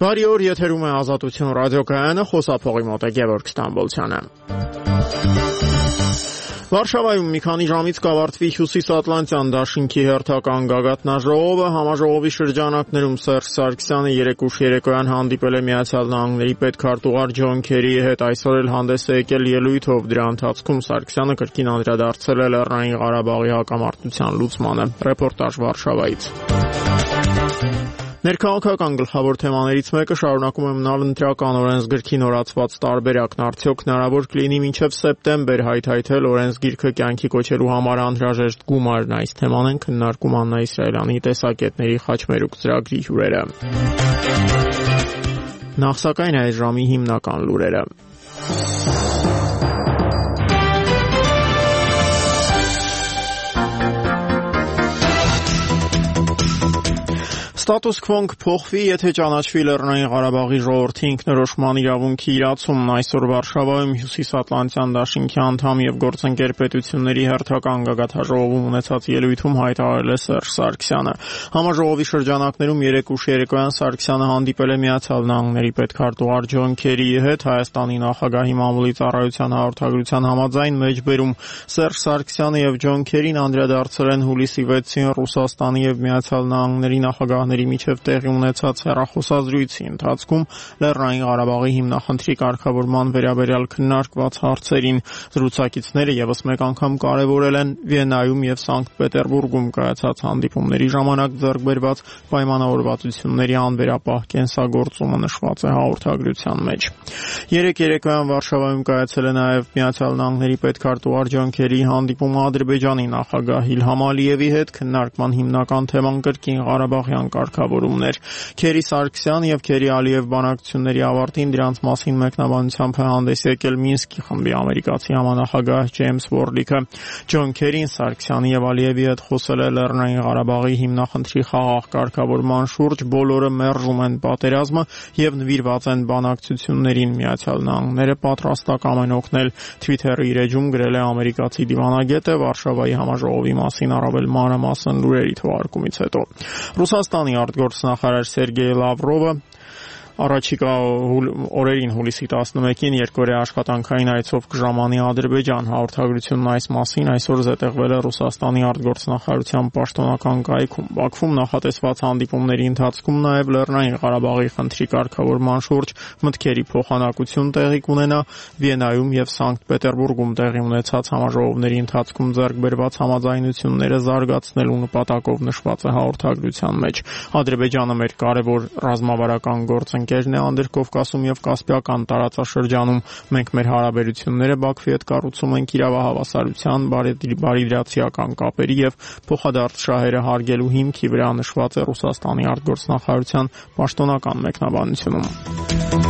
Բարի օր, եթերում է Ազատություն ռադիոկայանը, խոսափողի մոտ է Գևորգ Ստամբոլցյանը։ Վարշավայում մի քանի ժամից կավարտվի Հյուսիսատլանտյան դաշինքի հերթական գագաթնաժողովը, համաժողովի շրջանակներում Սերժ Սարգսյանը երեկուշ երեկոյան հանդիպել է Միացյալ Նահանգների պետքարտուղար Ջոն Քերիի հետ, այսօր էլ հանդես է եկել ելույթով, դրա ընթացքում Սարգսյանը կրկին անդրադարձել է Լեռնային Ղարաբաղի հակամարտության լուծմանը։ Ռեպորտաժ Վարշավայից։ Ներքաղաքական գլխավոր թեմաներից մեկը շարունակում է մնալ ընտրական օրենսգրքի նորացված տարբերակն, արդյոք հնարավոր կլինի մինչև սեպտեմբեր հայթայթել օրենսգիրքը կյանքի կոչելու համար անհրաժեշտ գումարն, այս թեման են քննարկում Աննա Իսրայելյանի տեսակետների խաչմերուկ ծրագրի հյուրերը։ Նախ սակայն այս ժամի հիմնական լուրերը։ Ստատուս քվոն կփոխվի, եթե ճանաչվի Լեռնային Ղարաբաղի ժողովրդի ինքնորոշման իրավունքի իրացումն, այսօր Վարշավայում Հյուսիսատլանտյան դաշինքի անդամ եւ գործընկեր պետությունների հերթական գագաթնաժողովում ունեցած ելույթում հայտարարել է Սերժ Սարգսյանը։ Համաժողովի շրջանակներում երեկուշ երեկոյան Սարգսյանը հանդիպել է Միացյալ Նահանգների պետքարտուղար Ջոն Քերիի հետ, Հայաստանի նախագահի մամուլի ծառայության հաղորդագրության համաձայն մեջբերում Սերժ Սարգսյանը եւ Ջոն Քերին անդրադարձել են հուլիսի 6-ին Ռուսաստանի եւ Միացյալ Նահանգների նախագահների միջև տեղի ունեցած հեռախոսազրույցի ընթացքում Լեռնային Ղարաբաղի հիմնախնդրի կարգավորման վերաբերյալ քննարկված հարցերին։ Զրուցակիցները եւս մեկ անգամ կարևորել են Վիեննայում եւ Սանկտ Պետերբուրգում կայացած հանդիպումների ժամանակ ձեռք բերված պայմանավորվածությունների անվերապահ կենսագործումը, նշված է հաղորդագրության մեջ։ Երեկ երեկոյան Վարշավայում կայացել է նաեւ Միացյալ Նահանգների պետքարտուղար Ջոն Քերիի հանդիպումը Ադրբեջանի նախագահ Իլհամ Ալիևի հետ, քննարկման հիմնական թեման կրկին Ղարաբաղյան կարգավորումներ։ Քերի Սարգսյան եւ Քերի Ալիև բանակցությունների ավարտին դրանց մասին մեկնաբանությամբ է հանդես եկել Մինսկի խմբի ամերիկացի համանախագահ Ջեյմս Վորլիքը։ Ջոն Քերին Սարգսյանի եւ Ալիևի հետ խոսել է Լեռնային Ղարաբաղի հիմնախնդրի խաղաղ կարգավորման շուրջ, բոլորը մերժում են պատերազմը եւ նվիրված են բանակցություններին, Միացյալ Նահանգները պատրաստակամ են օգնել, Twitter-ի իր էջում գրել է ամերիկացի դիվանագետը Վարշավայի համաժողովի մասին առավել մանրամասն լուրերի թողարկումից հետո։ Ռուսաստանի արտգործնախարար Սերգեյ Լավրովը առաջիկա օրերին հուլիսի 11-ին երկօրյա աշխատանքային այցով կժամանի Ադրբեջան, հաղորդագրությունն այս մասին այսօր զետեղվել է Ռուսաստանի արտգործնախարարության պաշտոնական կայքում։ Բաքվում նախատեսված հանդիպումների ընթացքում նաև Լեռնային Ղարաբաղի խնդրի կարգավորման շուրջ մտքերի փոխանակություն տեղի կունենա, Վիեննայում եւ Սանկտ Պետերբուրգում տեղի ունեցած համաժողովների ընթացքում ձեռք բերված համաձայնությունները զարգացնելու նպատակով, նշված է հաղորդագրության մեջ։ Ադրբեջանը մեր կարևոր ռազմավարական ընկերն է Անդրկովկասում եւ Կասպիական տարածաշրջանում։ Մենք մեր հարաբերությունները Բաքվի հետ կառուցում ենք իրավահավասարության, բարիդրացիական կապերի եւ փոխադարձ շահերը հարգելու հիմքի վրա, նշված է Ռուսաստանի արտգործնախարարության պաշտոնական մեկնաբանությունում։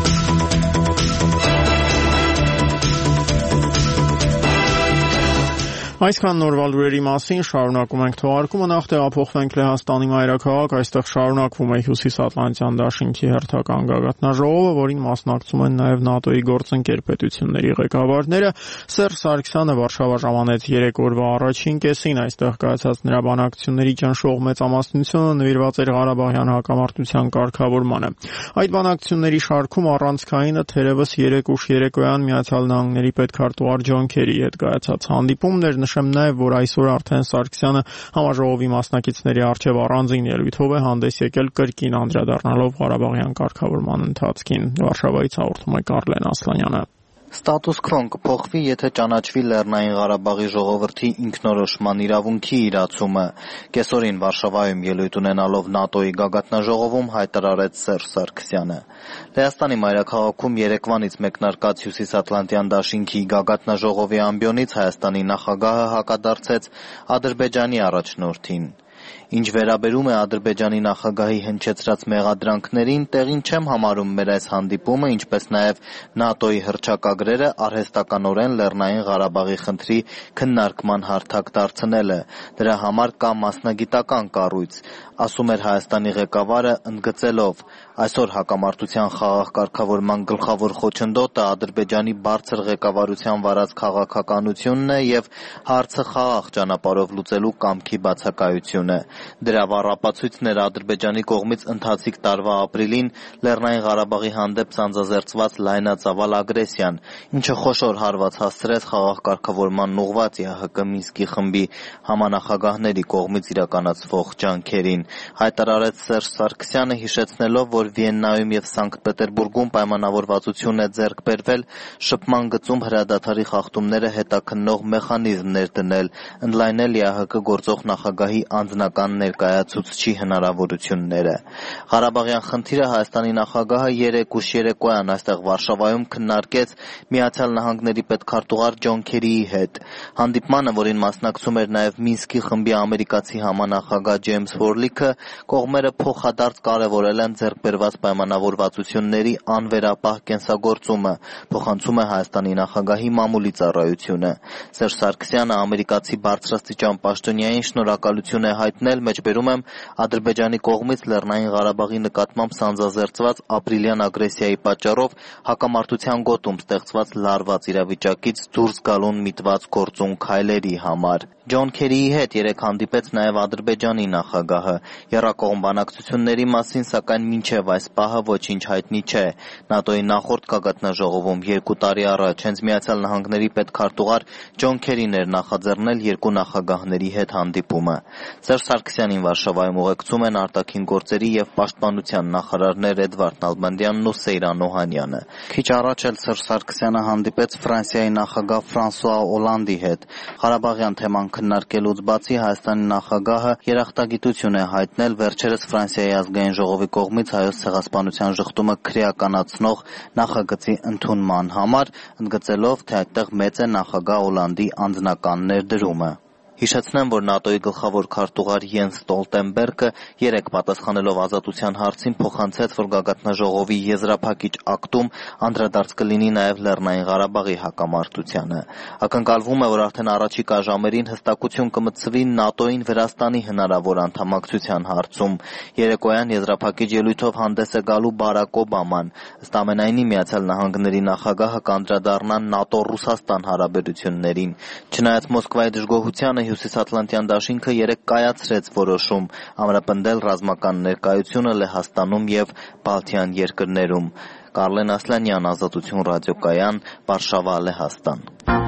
Այսքան նորվա լուրերի մասին, շարունակում ենք թողարկումը, նախ տեղափոխվենք Լեհաստանի մայրաքաղաք, այստեղ շարունակվում է Հյուսիսատլանտյան դաշինքի հերթական գագաթնաժողովը, որին մասնակցում են նաև ՆԱՏՕ-ի գործընկեր պետությունների ղեկավարները։ Սերժ Սարգսյանը Վարշավա ժամանեց 3 օրվա առաջին կեսին, այստեղ կայացած նրա բանակցությունների ճնշող մեծամասնությունը նվիրված էր Ղարաբաղյան հակամարտության կարգավորմանը։ Այդ բանակցությունների շարքում առանցքայինը թերևս երեկուշ երեկոյան Միացյալ Նահանգների պետքարտուղար Ջոն Քերիի հետ կայացած հանդիպումներ, նշեմ նաև, որ այսօր արդեն Սարգսյանը համաժողովի մասնակիցների առջև առանձին ելույթով է հանդես եկել, կրկին անդրադառնալով Ղարաբաղյան կարգավորման ընթացքին։ Վարշավայից հաղորդում է Կարլեն Ասլանյանը։ Ստատուս քվոն կփոխվի, եթե ճանաչվի Լեռնային Ղարաբաղի ժողովրդի ինքնորոշման իրավունքի իրացումը, կեսօրին Վարշավայում ելույթ ունենալով ՆԱՏՕ-ի գագաթնաժողովում հայտարարեց Սերժ Սարգսյանը։ Լեհաստանի մայրաքաղաքում երեկվանից մեկնարկած Հյուսիսատլանտյան դաշինքի գագաթնաժողովի ամբիոնից Հայաստանի նախագահը հակադարձեց Ադրբեջանի առաջնորդին։ Ինչ վերաբերում է Ադրբեջանի նախագահի հնչեցրած մեղադրանքներին, տեղին չեմ համարում մեր այս հանդիպումը, ինչպես նաև ՆԱՏՕ-ի հռչակագրերը արհեստականորեն Լեռնային Ղարաբաղի խնդրի քննարկման հարթակ դարձնելը։ Դրա համար կա մասնագիտական կառույց, ասում էր Հայաստանի ղեկավարը, ընդգծելով. այսօր հակամարտության խաղաղ կարգավորման գլխավոր խոչընդոտը Ադրբեջանի բարձր ղեկավարության վարած քաղաքականությունն է եւ հարցը խաղաղ ճանապարհով լուծելու կամքի բացակայությունը։ Դրա վառապացույցն էր Ադրբեջանի կողմից ընթացիկ տարվա ապրիլին Լեռնային Ղարաբաղի հանդեպ սանձազերծված լայնածավալ ագրեսիան, ինչը խոշոր հարված հասցրեց խաղաղ կարգավորման ուղղված ԵԱՀԿ Մինսկի խմբի համանախագահների կողմից իրականացվող ջանքերին, հայտարարեց Սերժ Սարգսյանը, հիշեցնելով, որ Վիեննայում և Սանկտ Պետերբուրգում պայմանավորվածություն է ձեռք բերվել շփման գծում հրադադարի խախտումները հետաքննող մեխանիզմներ դնել, ընդլայնել ԵԱՀԿ գործող նախագահի անձնական ներկայացուցչի հնարավորությունները։ Ղարաբաղյան խնդիրը Հայաստանի նախագահը երեկ ուշ երեկոյան այստեղ Վարշավայում քննարկեց Միացյալ Նահանգների պետքարտուղար Ջոն Քերիի հետ։ Հանդիպմանը, որին մասնակցում էր նաև Մինսկի խմբի ամերիկացի համանախագահ Ջեյմս Ֆորլիքը, կողմերը փոխադարձ կարևորել են ձեռք բերված պայմանավորվածությունների անվերապահ կենսագործումը, փոխանցում է Հայաստանի նախագահի մամուլի ծառայությունը։ Սերժ Սարգսյանը ամերիկացի բարձրաստիճան պաշտոնյային շնորհակալություն է հայտնել, մեջբերում եմ, Ադրբեջանի կողմից Լեռնային Ղարաբաղի նկատմամբ սանձազերծված ապրիլյան ագրեսիայի պատճառով հակամարտության գոտում ստեղծված լարված իրավիճակից դուրս գալուն միտված գործուն քայլերի համար։ Ջոն Քերիի հետ երեկ հանդիպեց նաև Ադրբեջանի նախագահը։ Եռակողմ բանակցությունների մասին, սակայն մինչև այս պահը ոչինչ հայտնի չէ։ ՆԱՏՕ-ի նախորդ գագաթնաժողովում 2 տարի առաջ հենց Միացյալ Նահանգների պետքարտուղար Ջոն Քերին էր նախաձեռնել երկու նախագահների հետ հանդիպումը։ Սերժ Սարգսյանին Վարշավայում ուղեկցում են արտաքին գործերի և պաշտպանության նախարարներ Էդվարդ Նալբանդյանն ու Սեյրան Օհանյանը։ Քիչ առաջ էլ Սերժ Սարգսյանը հանդիպեց Ֆրանսիայի նախագահ Ֆրանսուଆ Օլանդի հետ։ Ղարաբաղյան թեման քննարկելուց բացի Հայաստանի նախագահը երախտագիտություն է հայտնել վերջերս Ֆրանսիայի ազգային ժողովի կողմից Հայոց ցեղասպանության ժխտումը քրեականացնող նախագծի ընդունման համար, ընդգծելով, թե այդտեղ մեծ է նախագահ Օլանդի անձնական ներդրումը։ Հիշեցնեմ, որ ՆԱՏՕ-ի գլխավոր քարտուղար Յենս Ստոլտենբերգը երեկ պատասխանելով ազատության հարցին փոխանցեց, որ գագաթնաժողովի եզրափակիչ ակտում անդրադարձ կլինի նաև Լեռնային Ղարաբաղի հակամարտությանը։ Ակնկալվում է, որ արդեն առաջիկա ժամերին հստակություն կմտցվի ՆԱՏՕ-ին Վրաստանի հնարավոր անդամակցության հարցում։ Երեկոյան եզրափակիչ ելույթով հանդես է գալու Բարակ Օբաման։ Ըստ ամենայնի Միացյալ Նահանգների նախագահը կանդրադառնա ՆԱՏՕ-Ռուսաստան հարաբերություններին։ Չնայած Մոսկվայի դժգոհությանը Հյուսիսատլանտյան դաշինքը երեկ կայացրեց որոշում ամրապնդել ռազմական ներկայությունը Լեհաստանում և Բալթյան երկրներում։ Կարլեն Ասլանյան, Ազատություն ռադիոկայան, Վարշավա, Լեհաստան։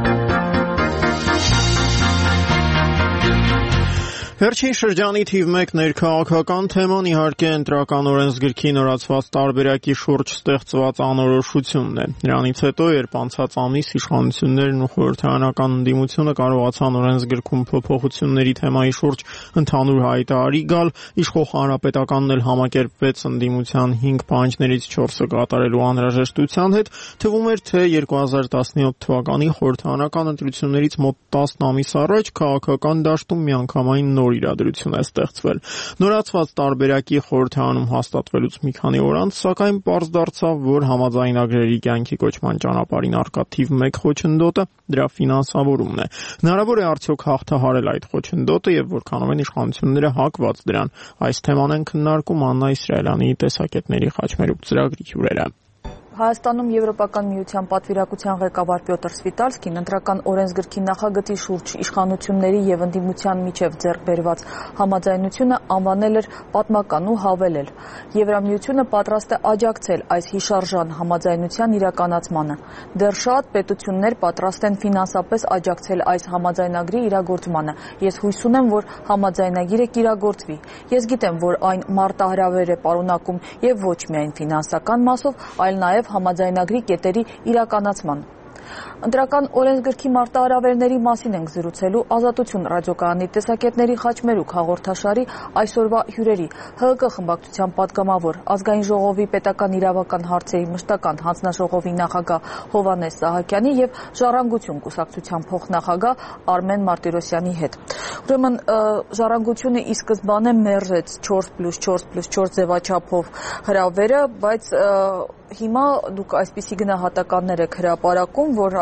Վերջին շրջանի թիվ 1 ներքաղաքական թեման իհարկե ընտրական օրենսգրքի նորացված տարբերակի շուրջ ստեղծված անորոշությունն է։ Նրանից հետո, երբ անցած ամիս իշխանություններն ու խորհրդարանական ընդդիմությունը կարողացան օրենսգրքում փոփոխությունների թեմայի շուրջ ընդհանուր հայտարարի գալ, իշխող հանրապետականն էլ համակերպվեց ընդդիմության 5 պահանջներից 4-ը կատարելու անհրաժեշտության հետ, թվում էր, թե 2017 թվականի խորհրդարանական ընտրություններից մոտ 10 ամիս առաջ քաղաքական դաշտում միանգամայն նոր իրադրություն է ստեղծվել։ Նորացված տարբերակի խորհրդարանում հաստատվելուց մի քանի օր անց, սակայն պարզ դարձավ, որ համաձայնագրերի կյանքի կոչման ճանապարհին առկա թիվ 1 խոչընդոտը դրա ֆինանսավորումն է։ Հնարավոր է արդյոք հաղթահարել այդ խոչընդոտը եւ որքանով են իշխանությունները հակված դրան։ Այս թեման են քննարկում Աննա Իսրայելյանի տեսակետների խաչմերուկ ծրագրի հյուրերը։ Հայաստանում Եվրոպական միության պատվիրակության ղեկավար Պյոտր Սվիտալսկին ընտրական օրենսգրքի նախագծի շուրջ իշխանությունների եւ ընդդիմության միջև ձեռք բերված համաձայնությունը անվանել էր պատմական ու հավելել։ Եվրամիությունը պատրաստ է աջակցել այս հիշարժան համաձայնության իրականացմանը։ Դեռ շատ պետություններ պատրաստ են ֆինանսապես աջակցել այս համաձայնագրի իրագործմանը։ Ես հույս ունեմ, որ համաձայնագիրը կիրագործվի։ Ես գիտեմ, որ այն մարտահրավեր է պարունակում եւ ոչ միայն ֆինանսական մասով, այլ նաեւ համաձայնագրի կետերի իրականացման։ Ընտրական օրենսգրքի մարտահրավերների մասին ենք զրուցելու Ազատություն ռադիոկայանի տեսակետների խաչմերուկ հաղորդաշարի այսօրվա հյուրերի ՀՀԿ խմբակցության պատգամավոր, Ազգային ժողովի պետական իրավական հարցերի մշտական հանձնաժողովի նախագահ Հովհաննես Սահակյանի եւ Ժառանգություն կուսակցության փոխնախագահ Արմեն Մարտիրոսյանի հետ։ Ուրեմն Ժառանգությունը ի սկզբանե մերժեց 4+4+4 ձևաչափով հրավերը, բայց հիմա դուք այսպիսի գնահատականներ եք հրապարակում, որ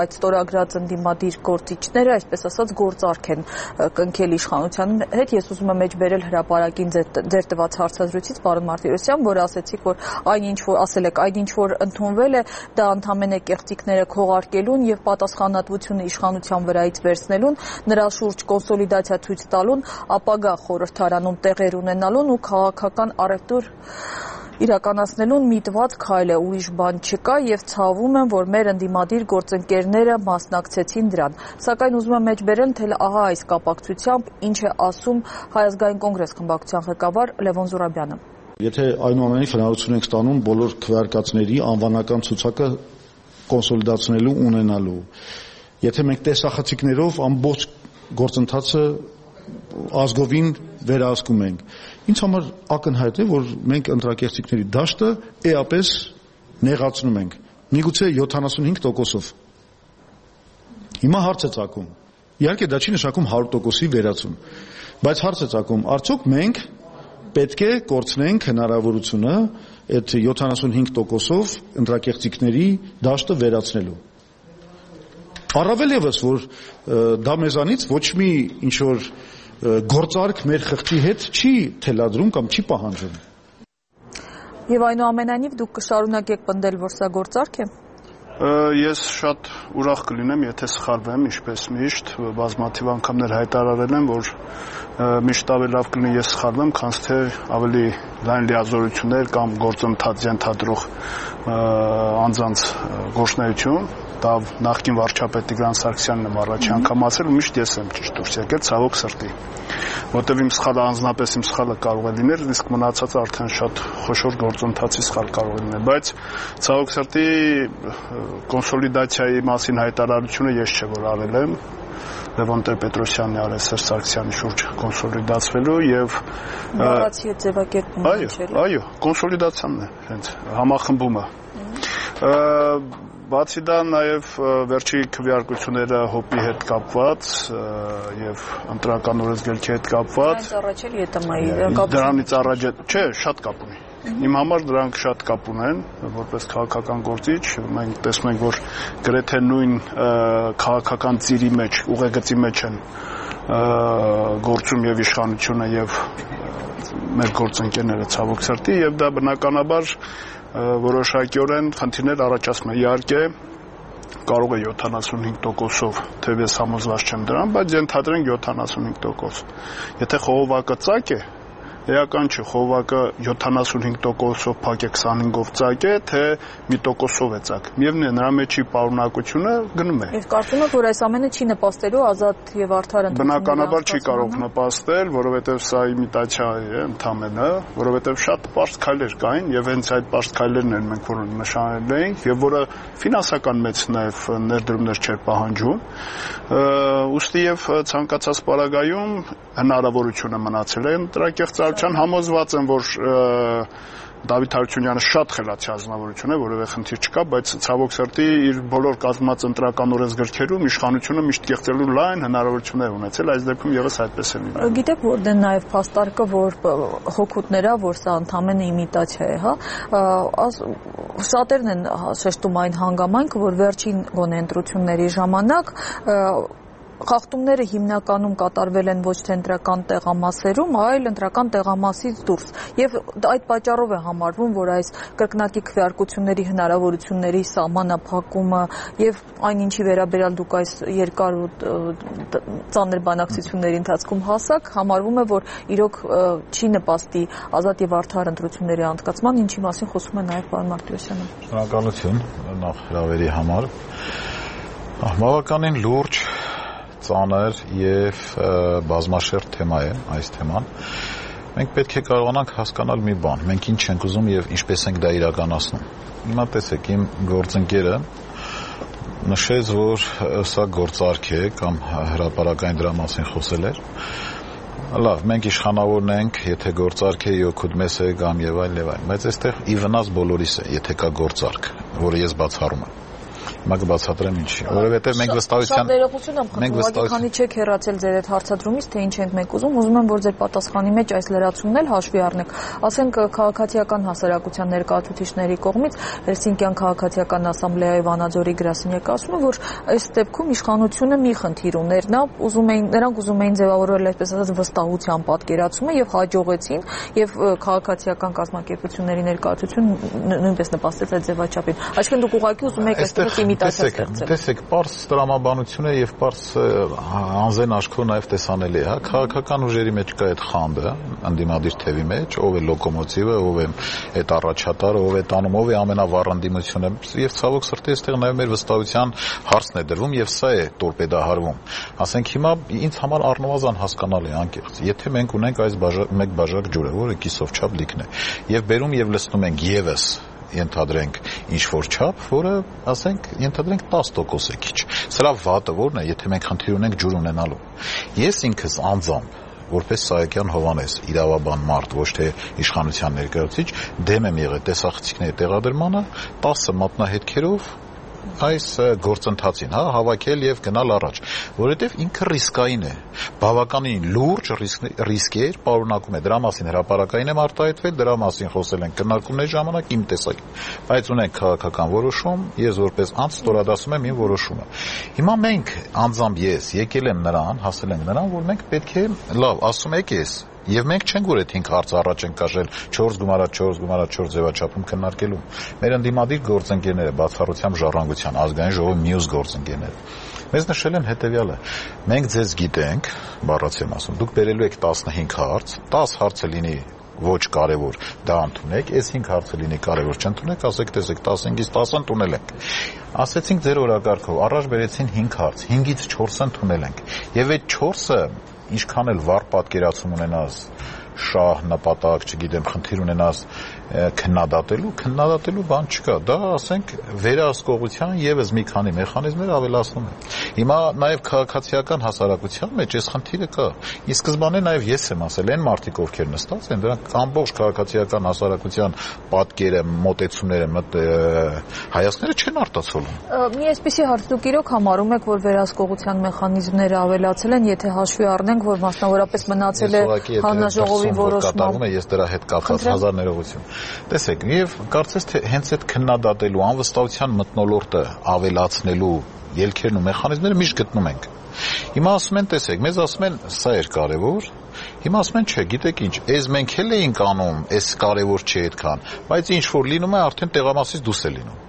այդ ստորագրած ընդդիմադիր գործիչները, այսպես ասած, գործարք են կնքել իշխանության հետ։ Ես ուզում եմ մեջբերել հրապարակին ձեր տված հարցազրույցից, պարոն Մարտիրոսյան, որ ասեցիք, որ ասել եք, այն ինչ որ ընդունվել է, դա ընդհանրապես կեղծիքները քողարկելուն եւ պատասխանատվությունը իշխանության վրայից վերցնելուն, նրա շուրջ կոնսոլիդացիա ցույց տալուն, ապագա խորհրդարանում տեղեր ունենալուն ու քաղաքական առևտուր իրականացնելուն միտված քայլ է, ուրիշ բան չկա եւ ցավում եմ, որ մեր ընդդիմադիր գործընկերները մասնակցեցին դրան։ Սակայն ուզում եմ մեջբերել, թե ահա այս կապակցությամբ ինչ է ասում Հայ ազգային կոնգրես խմբակցության ղեկավար Լևոն Զուրաբյանը։ Եթե այնուամենայնիվ հնարավորություն ենք ստանում բոլոր քվեարկածների անվանական ցուցակը կոնսոլիդացնելու ունենալու։ Եթե մենք տեսախցիկներով ամբողջ գործընթացը ազգովին վերահսկում ենք, ինձ համար ակնհայտ է, որ մենք ընտրակեղծիքների դաշտը էապես նեղացնում ենք, միգուցե 75%-ով։ Հիմա հարց է ծագում, իհարկե դա չի նշանակում 100%-ի վերացում, բայց հարց է ծագում, արդյոք մենք պետք է կորցնենք հնարավորությունը այդ 75%-ով ընտրակեղծիքների դաշտը վերացնելու։ Առավել ևս, որ դա մեզանից ոչ մի ինչ-որ գործարք մեր խղճի հետ չի թելադրում կամ չի պահանջում։ Եվ այնուամենայնիվ դուք կշարունակեք պնդել, որ սա գործարք է։ Ես շատ ուրախ կլինեմ, եթե սխալվեմ, ինչպես միշտ, բազմաթիվ անգամներ հայտարարել եմ, որ միշտ ավելի լավ կլինի ես սխալվեմ, քան թե ավելի լայն լիազորություններ կամ գործընթաց ենթադրող անձանց գործունեություն։ Դա նախկին վարչապետ Տիգրան Սարգսյանն եմ առաջի անգամ ասել ու միշտ ես եմ ճիշտ դուրս եկել, ցավոք սրտի։ Որտեւ իմ սխալը անձնապես իմ սխալը կարող է լինել, իսկ մնացածը արդեն շատ խոշոր գործընթացի սխալ կարող է լինել, բայց ցավոք սրտի կոնսոլիդացիայի մասին հայտարարությունը ես չէ որ արել եմ, Լևոն Տեր-Պետրոսյանն արել Սերժ Սարգսյանի շուրջ կոնսոլիդացվելու եւ բացի այդ ձևակերպումը այո, կոնսոլիդացիան է, հենց համախմբումը։ Բացի դա նաև վերջի քվեարկությունները ՀՕՊ-ի հետ կապված եւ ընտրական օրենսգրքի հետ կապված։ Դրանից առաջ չէ, շատ կապ ունի։ Իմ համար դրանք շատ կապ ունեն, որպես քաղաքական գործիչ, մենք տեսնում ենք, որ գրեթե նույն քաղաքական ծիրի մեջ, ուղեգծի մեջ են գործում եւ իշխանությունը եւ մեր գործընկերները ցավոք սրտի եւ դա բնականաբար որոշակիորեն խնդիրներ առաջացնում է։ Իհարկե կարող է 75%-ով, թեև ես համոզված չեմ դրան, բայց ենթադրենք 75%։ Եթե խողովակը ծակ է, էական չէ, խողովակը 75%-ով փակ է, 25-ով ծակ է, թե 1%-ով է ծակ։ Միևնույն է, նրա մեջի պարունակությունը գնում է։ Եվ կարծում եք, որ այս ամենը չի նպաստելու ազատ եւ արդար ընտրությունների բնականաբար չի կարող նպաստել, որովհետեւ սա իմիտացիա է ընդամենը, որովհետեւ շատ պարզ քայլեր կային եւ հենց այդ պարզ քայլերն են մենք որ նշանել ենք եւ որը ֆինանսական մեծ նաեւ ներդրումներ չէր պահանջում։ Ուստի եւ ցանկացած պարագայում հնարավորությունը մնացել է ընտրակեղծարության համոզված եմ, որ Դավիթ Հարությունյանը շատ խելացի ազնվորություն է, որևէ խնդիր չկա, բայց ցավոք սրտի իր բոլոր կազմած ընտրական օրենսգրքերում իշխանությունը միշտ կեղծելու լայն հնարավորություններ ունեցել, այս դեպքում եւս այդպես է լինում։ Գիտեք, որ դեն նաեւ փաստարկը, որ հոգուտներա, որ սա ընդամենը իմիտացիա է, հա, շատերն են շեշտում այն հանգամանքը, որ վերջին գոնե ընտրությունների ժամանակ խախտումները հիմնականում կատարվել են ոչ թե ընտրական տեղամասերում, այլ ընտրական տեղամասից դուրս։ Եվ այդ պատճառով է համարվում, որ այս կրկնակի քվեարկությունների հնարավորությունների սահմանափակումը եւ այն ինչի վերաբերյալ դուք այս երկար ու ծանր բանակցությունների ընթացքում հասակ, համարվում է, որ իրոք չի նպաստի ազատ եւ արդար ընտրությունների անցկացման, ինչի մասին խոսում է նաեւ պարոն Մարտիրոսյանը։ Շնորհակալություն նախ հրավերի համար։ Բավականին լուրջ ծանր եւ բազմաշերտ թեմա է այս թեման։ Մենք պետք է կարողանանք հասկանալ մի բան, մենք ինչ ենք ուզում եւ ինչպես ենք դա իրականացնում։ Հիմա տեսեք, իմ գործընկերը նշեց, որ սա գործարք է կամ հրապարակային դրա մասին խոսել էր։ Լավ, մենք իշխանավորն ենք, եթե գործարք է օգուտ մեզ է կամ եւ այլ, բայց այստեղ ի վնաս բոլորիս է, եթե կա գործարք, որը ես բացառում եմ։ Հիմա կբացատրեմ ինչի, որովհետև մենք վստահության շատ ներողություն եմ խնդրում, ուղղակի քանի չեք հեռացել ձեր այդ հարցադրումից, թե ինչ ենք մենք ուզում եմ, որ ձեր պատասխանի մեջ այս լրացումն էլ հաշվի առնեք։ Ասենք քաղաքացիական հասարակության ներկայացուցիչների կողմից Հելսինկյան քաղաքացիական ասամբլեայի Վանաձորի գրասենյակը ասում է, որ այս դեպքում իշխանությունը մի խնդիր ուներ, նրանք ուզում էին ձևավորել այսպես ասած վստահության պատկերացումը եւ հաջողեցին եւ քաղաքացիական կազմակերպությունների ներկայացությունը նույնպես նպաստեց այդ ձևաչափին։ Այսինքն դուք ուղղակի ուզում եք այստեղ իմիտացիա ստեղծել։ Տեսեք, պարզ տրամաբանություն է եւ պարզ անզեն աշխով նաեւ տեսանելի է, հա, քաղաքական ուժերի մեջ կա այդ խանդը, անդիմադիր թևի մեջ, ով է լոկոմոտիվը, ով է այդ առաջատարը, ով է տանում, ով է ամենավառանդիմությունը եւ ցավոք սրտի այստեղ նաեւ մեր վստահության հարցն է դրվում եւ սա է տորպեդահարվում։ Ասենք հիմա ինձ համար առնվազն հասկանալի է անկեղծ, եթե մենք ունենք այս մեկ բաժակ ջուրը, որը կիսով չափ լիքն է, եւ բերում եւ լցնում ենք եւս ենթադրենք ինչ-որ չափ, որը, ասենք, ենթադրենք 10% է քիչ։ Սրա վատը որն է, եթե մենք խնդիր ունենք ջուր ունենալու։ Ես ինքս անձամբ որպես Սահակյան Հովհաննես, իրավաբան մարդ, ոչ թե իշխանության ներկայացուցիչ, դեմ եմ եղել տեսախցիկների տեղադրմանը 10 մատնահետքերով այս գործընթացին, հա, հավաքել եւ գնալ առաջ, որովհետեւ ինքը ռիսկային է, բավականին լուրջ ռիսկ է, պարունակում է, դրա մասին հրապարակային եմ արտահայտվել, դրա մասին խոսել ենք քննարկումների ժամանակ իմ տեսակետից, բայց ունենք քաղաքական որոշում, ես որպես անձ ստորադասում եմ իմ որոշումը։ Հիմա մենք անձամբ ես եկել եմ նրան, հասել ենք նրան, որ մենք պետք է լավ, ասում եք ես Եվ մենք չենք որ այդ 5 հարցը առաջ ենք կաշել 4 ձևաչափում քննարկելու։ Մեր ընդդիմադիր գործընկերները բացառությամբ ժառանգության ազգային ժողովի մյուս գործընկերները մեզ նշել են հետևյալը. մենք ձեզ գիտենք, բառացի եմ ասում, դուք բերելու եք 15 հարց, 10 հարցը լինի ոչ կարևոր, դա ընդունեք, այս 5 հարցը լինի կարևոր, չընդունեք, ասեք, տեսեք, 15-ից 10 ընդունել ենք։ Ասեցինք ձեր օրակարգով, առաջ բերեցին 5 հարց, 5-ից 4-ը ընդունել ենք։ Եվ այդ 4-ը ինչքան էլ վառ պատկերացում ունենաս, շահ, նպատակ, չգիտեմ, խնդիր ունենաս քննադատելու բան չկա, դա ասենք վերահսկողության եւս մի քանի մեխանիզմներ ավելացնում է։ Հիմա նաեւ քաղաքացիական հասարակության մեջ այս խնդիրը կա։ Ի սկզբանե նաեւ ես եմ ասել, այն մարդիկ, ովքեր նստած են, դրանք ամբողջ քաղաքացիական հասարակության պատկերը, մոտեցումները, հայացքները չեն արտացոլում։ Մի այսպիսի հարց դուք իրոք համարում եք, որ վերահսկողության մեխանիզմները ավելացել են, եթե հաշվի առնենք, որ մասնավորապես մնացել է հանրաժողովի որոշումը։ Ես դրա հետ կապված հազար ներողություն։ Տեսեք, եւ կարծես թե հենց այդ քննադատելու անվստահության մթնոլորտը ավելացնելու ելքերն ու մեխանիզմները միշտ գտնում ենք։ Հիմա ասում են, տեսեք, մեզ ասում են, սա էր կարևոր, հիմա ասում են, չէ, գիտեք ինչ, այս մենք էլ էինք անում, այս կարևոր չէ այդքան, բայց ինչ որ լինում է, արդեն տեղամասից դուրս է լինում։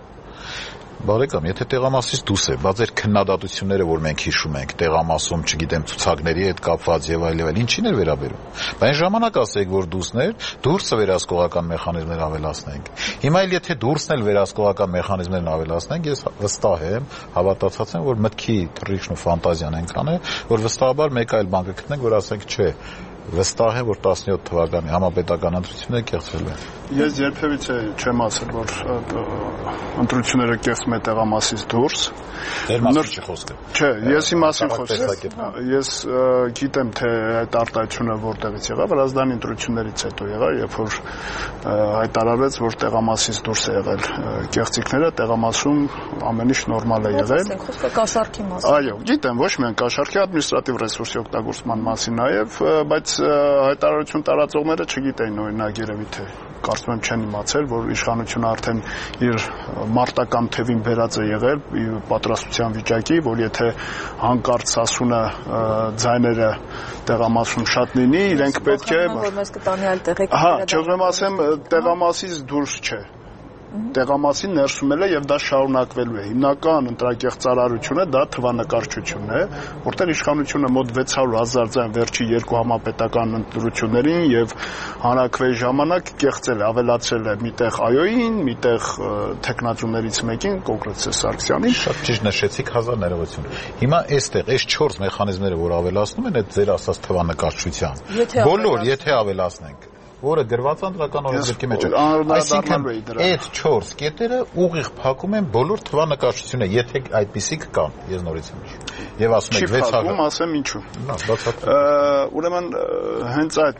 Բարեկամ, եթե տեղամասից դուրս է, բայց այդ քննադատությունները, որ մենք հիշում ենք, տեղամասում, չգիտեմ, ցուցակների հետ կապված եւ այլ, ինչին էր վերաբերում։ Բայց ժամանակ ասեք, որ դուրսը վերահսկողական մեխանիզմներ ավելացնենք։ Հիմա էլ եթե դուրսն էլ վերահսկողական մեխանիզմներն ավելացնենք, ես վստահ եմ, հավատացած եմ, որ մտքի թռիչքն ու ֆանտազիան այնքան է, որ վստահաբար մեկ այլ բան կգտնենք, որ ասենք, չէ, վստահ եմ, որ 17 թվականի համապետական ընտրությունները կեղծվելու են։ Ես երբևիցե չեմ ասել, որ ընտրությունները կեղծում են տեղամասից դուրս։ Դեր մասին չի խոսքը։ Չէ, ես իմ մասին խոսեմ։ Ես գիտեմ, թե այդ արտահայտությունը որտեղից եղավ, Վրաստանի ընտրություններից հետո եղավ, երբ որ հայտարարվեց, որ տեղամասից դուրս է եղել կեղծիքները, տեղամասում ամեն ինչ նորմալ է եղել։ Խոսքը կաշառքի մասին։ Այո, գիտեմ, ոչ միայն կաշառքի, ադմինիստրատիվ ռեսուրսի օգտագործման մասին նաև, բայց հայտարարություն տարածողները չգիտեին օրինակ երևի թե կարծում եմ չեն իմացել, որ իշխանությունը արդեն իր մարտական թևին բերած է եղել պատրաստության վիճակի, որ եթե հանկարծ ասունը ձայները տեղամասում շատ լինի, իրենք պետք է որ մեզ կտանի այլ տեղեկ։ Հա, չեմ ասեմ տեղամասից դուրս չէ։ Տեղամասին ներսում է եւ դա շարունակվելու է։ Հիմնական ընտրակեղծարարությունը դա թվանկարչությունն է, որտեղ իշխանությունը մոտ 600,000 ձայն վերջի 2 համապետական ընտրություններին եւ հանրաքվեի ժամանակ կեղծել է, ավելացրել է միտեղ այոյին, միտեղ տեխնացուներից մեկին, կոնկրետ Սարգսյանին։ Շատ ճիշտ նշեցիք, հազար ներողություն։ Հիմա այստեղ այս 4 մեխանիզմները, որ ավելացնում են այդ ձեր ասած թվանկարչության, բոլոր եթե ավելացնենք որը գրված է ընտրական օրենսգրքի մեջ։ Այսինքն այդ 4 կետերը ուղիղ փակում են բոլոր թվանկարչությունը, եթե այդպիսիք կան, ես նորից եմ հիշում։ Եվ ասում եք 600, ասեմ ինչու։ Բացատրեմ։ Ուրեմն հենց այդ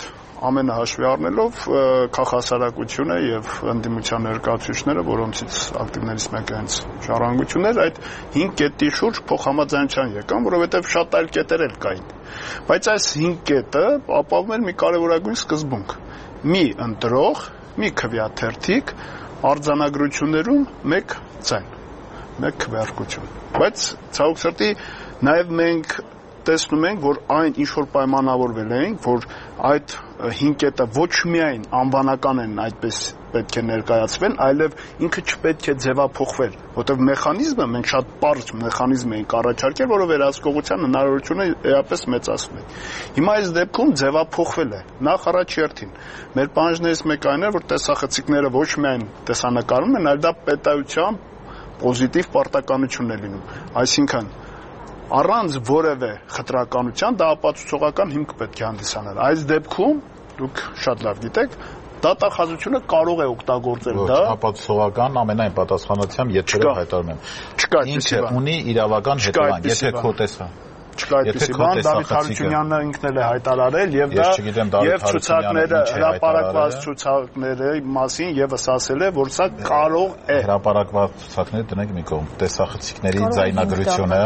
ամենը հաշվի առնելով քաղաքասարակությունը եւ ընդդիմության ներկայացուցիչները, որոնցից ակտիվներից մեկը հենց Ժառանգությունն էր, այդ 5 կետի շուրջ փոխհամաձայնության եկան, որովհետեւ շատ այլ կետեր էլ կային։ Բայց այս 5 կետը ապահովում էր մի կարևորագույն սկզբունք՝ մի ընտրող, մի քվեաթերթիկ արձանագրություններում մեկ ձայն, մեկ քվեարկություն։ Բայց ցավոք սրտի նաև մենք տեսնում ենք, որ այն ինչ որ պայմանավորվել ենք, որ այդ 5 կետը ոչ միայն անվանական են այդպես պետք է ներկայացվեն, այլև ինքը չպետք է ձևափոխվել, որտեղ մեխանիզմը մենք շատ պարզ մեխանիզմ ենք առաջարկել, որը վերահսկողության հնարավորությունը էապես մեծացնում է։ Հիմա այս դեպքում ձևափոխվել է։ Նախ առաջերտին մեր պահանջներից մեկը այն է, որ տեսախցիկները ոչ միայն տեսանկարում են, այլ դա պետայության պոզիտիվ պարտականություն է լինում։ Այսինքն առանց որևէ խտրականության դա ապացուցողական հիմք պետք է հանդիսանար։ Այս դեպքում դուք շատ լավ գիտեք, դատախազությունը կարող է օգտագործել դա ապացուցողական ամենայն պատասխանատվությամբ եթերով հայտարարում եմ։ Ինչը ունի իրավական հետևանք, եթե քո տեսա չկա այդպիսի բան, Դավիթ Հարությունյանն ինքն էլ է հայտարարել եւ դա եւ ցուցակները հրապարակված ցուցակների մասին եւս ասել է, որ սա կարող է հրապարակված ցուցակները դնենք մի կողմ, տեսախցիկների ձայնագրությունը,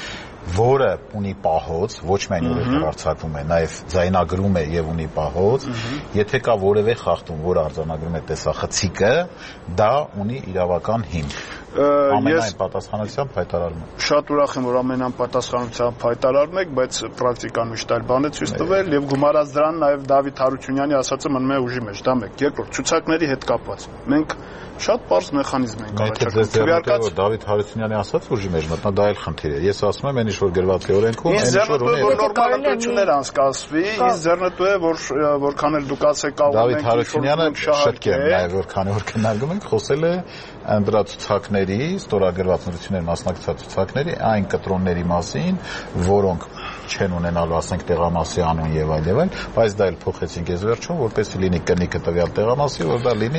որը ունի պահոց, ոչ միայն որ հրարցակվում է, նաև ձայնագրում է եւ ունի պահոց, եթե կա որևէ խախտում, որ արձանագրում է տեսախցիկը, դա ունի իրավական հիմք։ Ամենայն պատասխանատվությամբ հայտարարում եմ։ Շատ ուրախ եմ, որ ամենայն պատասխանատվությամբ հայտարարում եք, բայց պրակտիկան միշտ այլ բան է ցույց տվել եւ գումարած դրան նաև Դավիթ Հարությունյանի ասածը մնում է ուժի մեջ, դա մեկ։ Երկրորդ, ցուցակների հետ կապված։ Մենք շատ պարզ մեխանիզմ ենք առաջարկում։ Դավիթ Հարությունյանի ասած ուժի մեջ մտնա, դա այլ խնդիր է։ Ես ասում եմ, այն ինչ որ գրված է օրենքում, այն ինչ որ ունի նորմալ ընտրություններ անցկացվի, ինձ ձեռնտու է, որ որքան էլ դուք ասեք կարող ենք Դավիթ Հարությունյանը շտկեմ, նաև որ քանի որ քննարկում ենք, խոսել է ընտրացուցակների, ստորագրված ընտրությունների մասնակցած ցուցակների այն կտրոնների մասին, որոնք չեն ունենալու, ասենք, տեղամասի անուն եւ այլ, բայց դա էլ փոխեցինք ես վերջում, որպեսզի լինի կնիկը տվյալ տեղամասի, որ դա լինի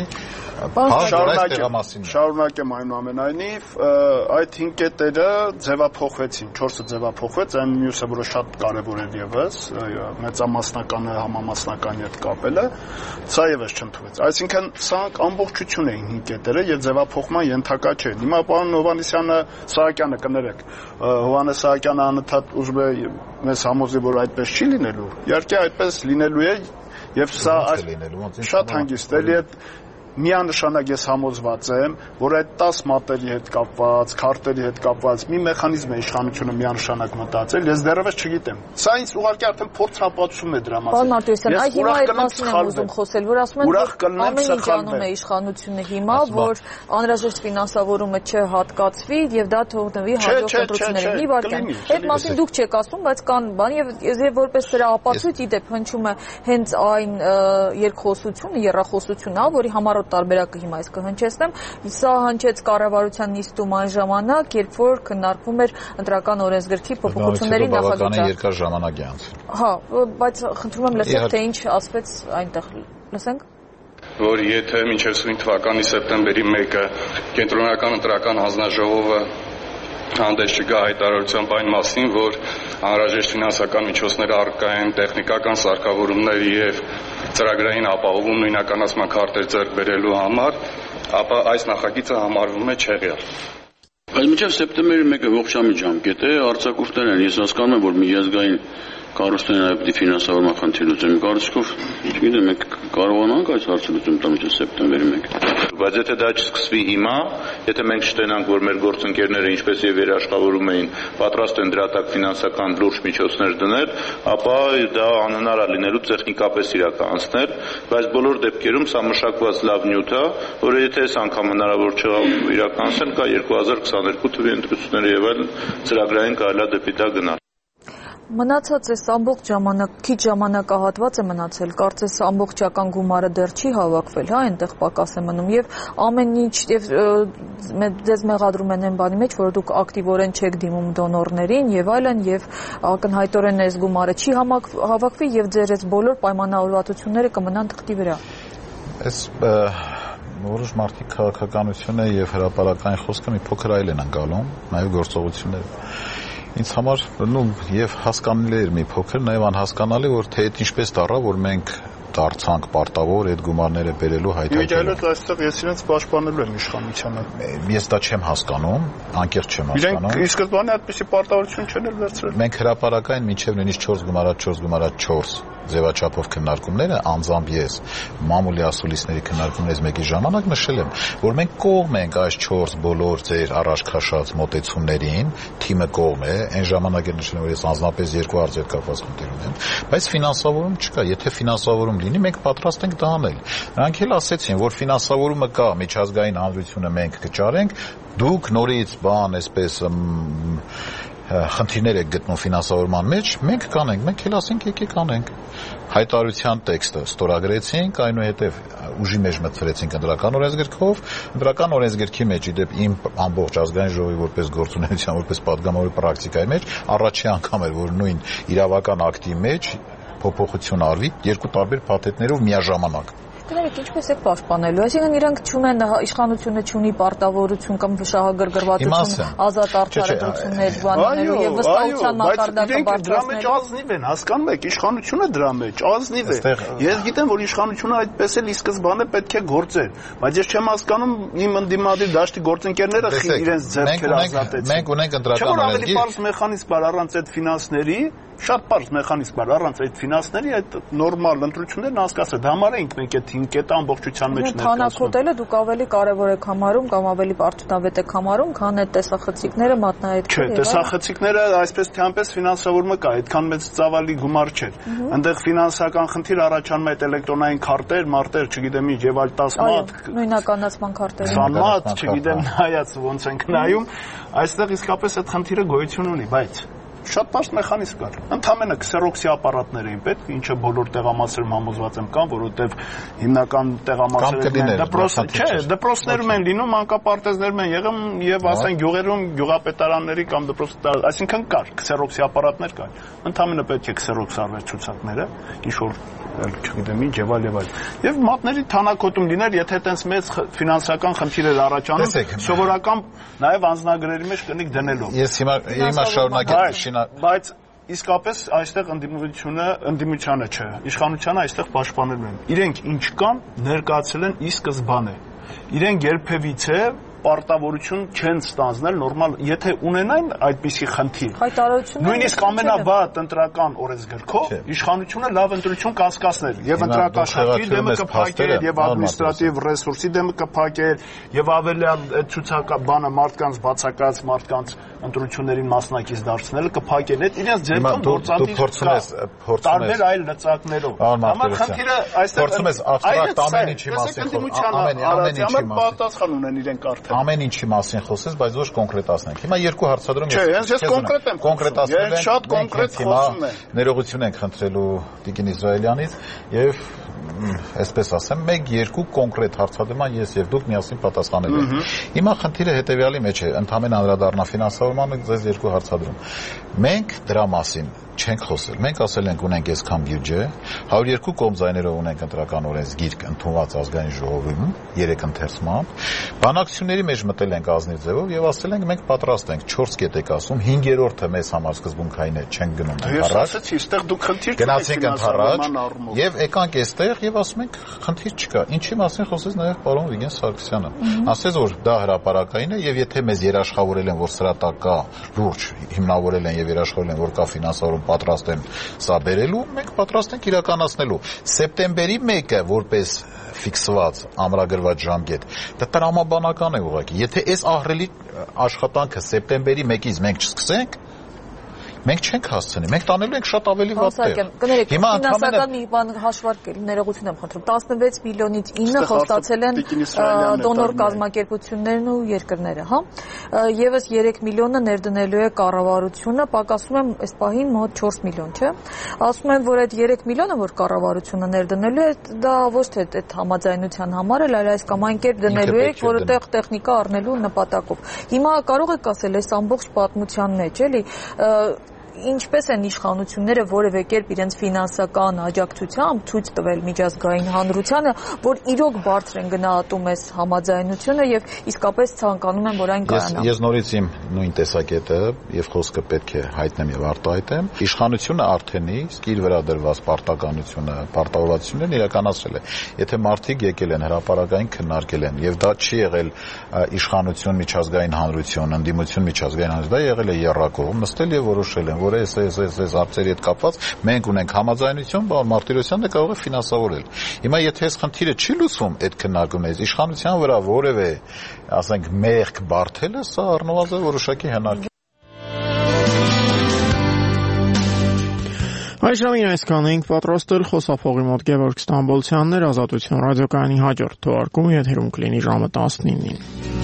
Շարունակեմ այնուամենայնիվ, այդ 5 կետերը ձևափոխվեցին, 4-ը ձևափոխվեց, այն մյուսը, որը շատ կարևոր էր եւս, մեծամասնականը համամասնականի հետ կապելը, սա եւս չընդունվեց։ Այսինքն սրանք ամբողջություն էին 5 կետերը եւ ձևափոխման ենթակա չէին։ Հիմա պարոն Հովհաննիսյանը, Սահակյանը կներեք, Հովհաննես Սահակյանը անընդհատ ուզում է մեզ համոզի, որ այդպես չի լինելու։ Իհարկե այդպես լինելու է եւ սա շատ հանգիստ է, միանշանակ ես համոզված եմ, որ այդ 10 մատերի հետ կապված, քարտերի հետ կապված մի մեխանիզմ է իշխանությունը միանշանակ մտածել, ես դեռևս չգիտեմ։ Սա ինձ ուղղակի արդեն փորձնապատում է դրա մասին։ Պարոն Մարտիրոսյան, այ հիմա այդ մասին եմ ուզում խոսել, որ ասում են, որ ամեն ինչ անում է իշխանությունը հիմա, որ անհրաժեշտ ֆինանսավորումը չհատկացվի եւ դա թողնվի հաջորդ ընտրություններին։ Մի վարքյան։ Այդ մասին դուք չեք ասում, բայց կան բան եւ որպես դրա ապացույց իդեպ հնչում է հենց այն երկխոսությունը, եռախոսությունը, որի համար տարբերակը հիմա ես կհնչեցնեմ, սա հնչեց կառավարության նիստում այն ժամանակ, երբ որ քննարկվում էր ընտրական օրենսգրքի փոփոխությունների նախագծը։ Երկար ժամանակ է անցել։ Հա, բայց խնդրում եմ լսեք, թե ինչ ասվեց այնտեղ։ Լսենք։ Որ եթե մինչև 5 թվականի սեպտեմբերի 1-ը կենտրոնական ընտրական հանձնաժողովը հանդես չգա հայտարարությամբ այն մասին, որ անհրաժեշտ ֆինանսական միջոցներ առկա են տեխնիկական սարքավորումների եւ ծրագրային ապահովում նույնականացման քարտեր ձեռք բերելու համար, ապա այս նախագիծը համարվում է չեղյալ։ Բայց մինչև սեպտեմբերի 1-ը ողջամիտ ժամկետ է, արձակուրդներ են, ես հասկանում եմ, որ միջազգային կառույցները նաև պիտի ֆինանսավորման խնդիր լուծեն։ Կարծիքով, չգիտեմ, մենք կարողանանք այս հարցը լուծել տալ մինչև սեպտեմբերի 1-ը։ Բայց եթե դա չսկսվի հիմա, եթե մենք չտենանք, որ մեր գործընկերները ինչպես եւ երաշխավորում էին, պատրաստ են դրա տակ ֆինանսական լուրջ միջոցներ դնել, ապա դա անհնար է լինելու տեխնիկապես իրականացնել, բայց բոլոր դեպքերում սա մշակված լավ նյութ է, որը եթե այս անգամ հնարավոր չէ իրականացնել, կա 2022 թվականի ընտրությունները եւ այլ ծրագրային կարելի է դեպի դա գնալ։ Մնացած այս ամբողջ քիչ ժամանակահատված է մնացել, կարծես ամբողջական գումարը դեռ չի հավաքվել, հա, այնտեղ պակաս է մնում եւ ամեն ինչ եւ ձեզ մեղադրում են այն բանի մեջ, որ դուք ակտիվորեն չեք դիմում դոնորներին եւ այլն եւ ակնհայտորեն այս գումարը չի հավաքվի եւ ձեր այս բոլոր պայմանավորվածությունները կմնան թղթի վրա։ Այս որոշ մարդիկ քաղաքականությունը եւ հրապարակային խոսքը մի փոքր այլ են անցալում, նաեւ գործողությունները։ Ինձ համար եւ հասկանալի էր մի փոքր, նաեւ անհասկանալի, որ թե այդ ինչպես դառա, որ մենք դարձանք պարտավոր այդ գումարները բերելու հայտարարել։ Իդեալը այստեղ ես իրենց պաշտպանելու եմ իշխանությանը։ Ես դա չեմ հասկանում, անկեղծ չեմ հասկանում։ Իրենք ի սկզբանե այդպեսի պարտավորություն չեն վերցրել։ Մենք հրապարակային մինչև նույնիսկ 4 ձևաչափով քննարկումները անձամբ ես մամուլի ասուլիսների քննարկումներից մեկի ժամանակ նշել եմ, որ մենք կողմ ենք այս 4 բոլոր ձեր առաջ քաշած մոտեցումներին, թիմը կողմ է, այն ժամանակ էլ նշել եմ, որ ես անձնապես 2 հարցեր կապված խնդիր ունեմ, բայց ֆինանսավորում չկա, եթե ֆինանսավորում լինի, մենք պատրաստ ենք դա անել։ Նրանք էլ ասեցին, որ ֆինանսավորումը կա, միջազգային հանրությունը մենք կճարենք, դուք նորից այսպես խնդիրներ եք գտնում ֆինանսավորման մեջ, մենք կանենք, մենք էլ ասենք եկեք անենք։ Հայտարարության տեքստը ստորագրեցինք, այնուհետև ուժի մեջ մտցրեցինք ընտրական օրենսգրքով, ընտրական օրենսգրքի մեջ իդեպ իմ ամբողջ ազգային ժողովի որպես գործունեության, որպես падգամավորի պրակտիկայի մեջ առաջի անգամ էր, որ նույն իրավական ակտի մեջ փոփոխություն արվի երկու տարբեր փաթեթներով միաժամանակ։ Կներեք, ինչպես եք պաշտպանելու, այսինքն իրանք չունեն իշխանությունը չունի պարտավորություն կամ շահագրգռվածություն ազատ արդարացություններ բանալու եւ վստահության մակարդակը բարձրացնելու։ Ազնիվ են, հասկանում եք, իշխանությունը դրա մեջ ազնիվ է։ Ես գիտեմ, որ իշխանությունը այդպես էլ ի սկզբանե պետք է գործեր, բայց ես չեմ հասկանում իմ ընդդիմադիր դաշտի գործընկերները իրենց ձեռքերը ազատեցին։ Մենք ունենք ընտրական օրենսգիր։ Ավելի բարձ մեխանիզմ կար առանց այդ ֆինանսների, շատ բարձ մեխանիզմ կար առանց այդ ֆինանսների այդ նորմալ ընտրություններն անցկացրել։ Դա համար ենք մենք այդ 5 կետը ամբողջության մեջ ներկայացնում։ Թանաքոտելը դուք ավելի կարևոր եք համարում կամ ավելի արդյունավետ եք համարում, քան այդ տեսախցիկները մատնահետքել։ Չէ, տեսախցիկները այսպես թե այնպես ֆինանսավորումը կա, այդքան մեծ ծավալի գումար չէր։ Այնտեղ ֆինանսական խնդիր առաջանում է այդ էլեկտրոնային քարտեր, մարտեր, չգիտեմ ինչ եւ այլ 10 մատ։ Նույնականացման քարտերը։ 20 մատ, չգիտեմ նայած ոնց ենք նայում, այստեղ իսկապես այդ խնդիրը գոյություն ունի, բայց շատ բարձր մեխանիզմ կար։ Ընդամենը քսերոքսի ապարատներ էին պետք, ինչը բոլոր տեղամասերում համոզված եմ կան, որովհետև հիմնական տեղամասերում դպրոցներում են լինում, մանկապարտեզներում են եղում եւ ասեն գյուղերում գյուղապետարանների կամ դպրոցներ, այսինքն կար քսերոքսի ապարատներ կար։ Ընդամենը պետք է քսերոքս արվեր ցուցակները, ինչ որ չգիտեմ ինչ եւ այլ։ Եվ մատների թանաքոտում լիներ, եթե այտենց մեծ ֆինանսական խնդիրներ առաջանում, սովորական նաեւ անձնագրերի մեջ կնիկ դնելով։ Ես հիմա շարունակեմ Բայց իսկապես այստեղ ընդդիմությանը չէ, իշխանությանը այստեղ պաշտպանելու են։ Իրենք ինչ կան, ներկայացել են ի սկզբանե։ Իրենք երբևիցե պարտավորություն չեն ստանձնել նորմալ, եթե ունենային այդպիսի խնդիր։ Նույնիսկ ամենավատ ընտրական օրենսգրքով իշխանությունը լավ ընտրություն կանցկացներ եւ ընտրական շարքի դեմը կփակեր եւ ադմինիստրատիվ ռեսուրսի դեմը կփակեր եւ ավելի ցուցակաբանը մարդկանց բացակայած մարդկանց ընտրություններին մասնակից դարձնելը կփակեն։ Այդ իրենց ձեռքում գործադիր տարբեր այլ լծակներով։ Համար խնդիրը այստեղ փորձում ես աբստրակտ ամեն ինչի մասին պատասխան ունեն իրենք արդեն։ Ամեն ինչի մասին խոսես, բայց ոչ կոնկրետացնենք։ Հիմա երկու հարցադրում ես կոնկրետ եմ կոնկրետացնել եմ։ Շատ կոնկրետ խոսում եմ։ Ներողություն ենք խնդրելու Տիկին Իսրայելյանից եւ այսպես ասեմ, 1-2 կոնկրետ հարցադրման ես եւ դուք միասին պատասխանելու եք։ Հիմա խնդիրը հետեւյալի մեջ է, ընդհանրապես անդրադառնա ֆինանսավորմանը, ձեզ երկու հարցադրում։ Մենք դրա մասին չենք խոսել։ Մենք ասել ենք ունենք այսքան բյուջե, 102 կողմձայներով ունենք ընտրական օրենսգիրք ընդունված ազգային ժողովում 3 ընթերցմամբ։ Բանակցությունների մեջ մտել ենք ազնիվ ձևով եւ ասել ենք մենք պատրաստ ենք 4 կետ եք ասում, 5-րդը մեզ համար սկզբունքային է, չենք գնում ընդառաջ։ Ես ասացի, այստեղ դուք խնդիր չունեք։ Գնացինք ընդառաջ եւ եկանք այստեղ եւ ասում ենք խնդիր չկա։ Ինչի մասին խոսեց նաեւ պարոն Վիգեն Սարգսյանը։ Ասեց որ դա հրապարակային է եւ եթե մեզ երաշխավորել են որ սրա տակ կա լուրջ հիմնավորել են եւ երաշխավորել են որ կա ֆինանսավորում պատրաստ են սա բերելու, մենք պատրաստ ենք իրականացնելու։ Սեպտեմբերի 1-ը որպես ֆիքսված ամրագրված ժամկետ, դա տրամաբանական է ուղղակի։ Եթե այս ահռելի աշխատանքը սեպտեմբերի 1-ից մենք չսկսենք, մենք չենք հասցնի, մենք տանելու ենք շատ ավելի վատ տեղ։ Հիմա ֆինանսական մի բան հաշվարկել, ներողություն եմ խնդրում, 16 միլիոնից 9 խոստացել են դոնոր կազմակերպություններն ու երկրները, հա։ Եվս 3 միլիոնը ներդնելու է կառավարությունը, պակասում եմ այս պահին մոտ 4 միլիոն, չէ։ Ասում են, որ այդ 3 միլիոնը, որ կառավարությունը ներդնելու է, դա ոչ թե այդ համաձայնության համար է, այլ այս կամ այն կերպ դնելու է, որտեղ տեխնիկա առնելու նպատակով։ Հիմա կարող եք ասել, այս ամբողջ պատմության մեջ, էլի ինչպես են իշխանությունները որևէ կերպ իրենց ֆինանսական աջակցությամբ ցույց տվել միջազգային հանրությանը, որ իրոք բարձր են գնահատում այս համաձայնությունը եւ իսկապես ցանկանում են, որ այն կայանա։ Ես նորից իմ նույն տեսակետը եւ խոսքը պետք է հայտնեմ եւ արտահայտեմ։ Իշխանությունը արդեն իսկ իր վրա դրված պարտականությունը, պարտավորվածություններն իրականացրել է։ Եթե մարդիկ եկել են հրապարակային քննարկել են եւ դա չի եղել իշխանություն, միջազգային հանրություն, ընդդիմություն, միջազգային հանրություն, դա եղել է եռակողմ, նստել եւ որոշել են, որ այս հարցերի հետ կապված մենք ունենք համաձայնություն, բան Մարտիրոսյանն կարող է ֆինանսավորել։ Հիմա եթե այս խնդիրը չի լուծվում այդ քննարկումից, իշխանության վրա որևէ, ասենք, մեղք բարթելը, սա առնվազն որոշակի հնարք է։ Այժմին այսքան ենք պատրաստել խոսափողի մոտ Գևորգ Ստամբոլցյանն էր, Ազատություն ռադիոկայանի հաջորդ թողարկումը եթերում կլինի ժամը 19-ին։